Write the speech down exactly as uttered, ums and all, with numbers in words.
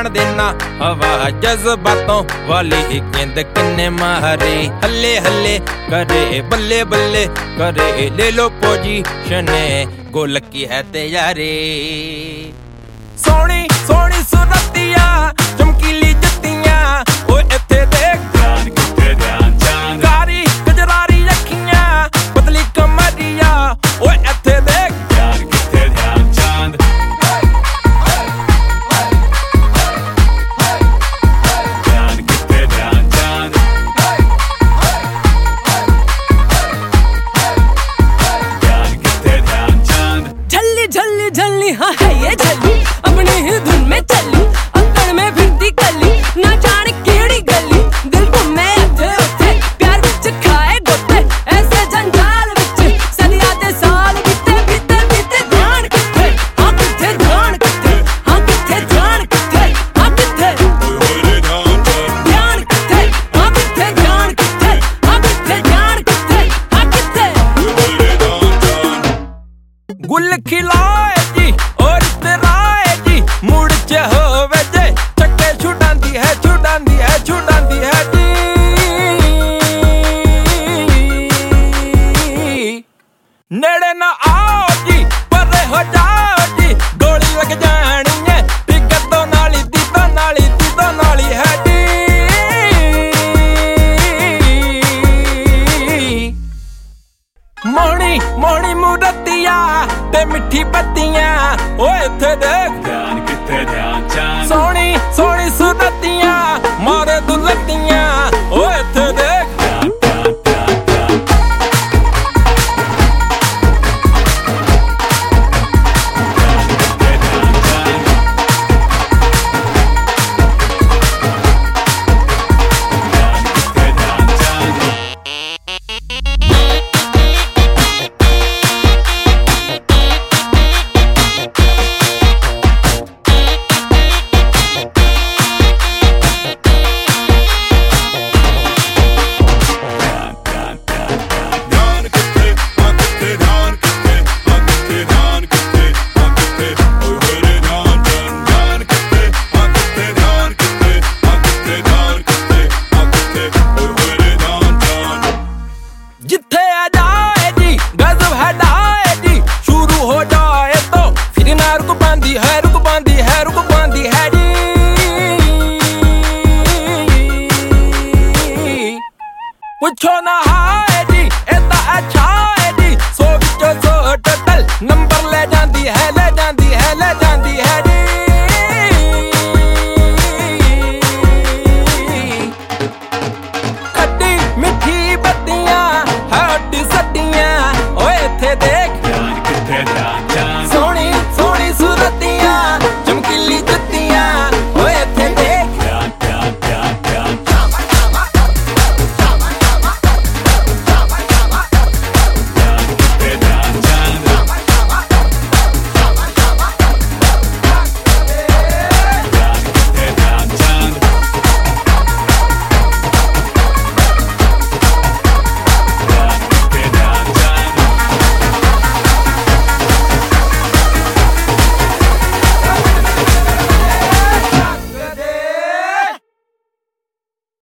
जान देना हवा जज्बातों वाली गेंद किन्ने मारे हल्ले हल्ले करे बल्ले बल्ले करे ले लो पोजीशन गोल की है तैयारी सोनी सोनी सुरतिया चमकीली जत्तियां ओए इत्थे देख ध्यान कित्थे ध्यान जान कारी कजरारी अखियां पतली कमरिया ओए इत्थे देख ध्यान कित्थे ध्यान चांद ध्यान कित्थे ध्यान चांद ध्यान कित्थे ध्यान चांद झल्ली झल्ली झल्ली हाँ है ये झल्ली अपनी ही धुन में चली अंकड़ में फिरती कली ना जाने केड़ी गली दिल घूमे इत्थे उत्थे प्यार विच खाए गोते ऐसे जंजाल विच सदियां दे साल बीते बीते बीते ध्यान कित्थे हाँ कित्थे ध्यान कित्थे हाँ कित्थे ध्यान कित्थे हाँ कित्थे ध्यान कित्थे हाँ कित्थे ध्यान कित्थे हाँ कित्थे ध्यान कित्थे हाँ कित्थे गुल खिलाए जी और इतराए जी मुड़ च होवे जे चक्के छुड़ांदी है छुड़ांदी है छुड़ांदी है जी नेड़े ना आओ जी परे हो जाओ जी गोली लग जानी है टिकट तो नाली दी तो नाली दी तो नाली है जी मोहनी मोहनी मूरतिया ते मिठी पत्तियां ओए इत्थे देख ध्यान कित्थे ध्यान चांद सोनी सोनी सुरतियां मारे दुलतियां ओए इत्थे देख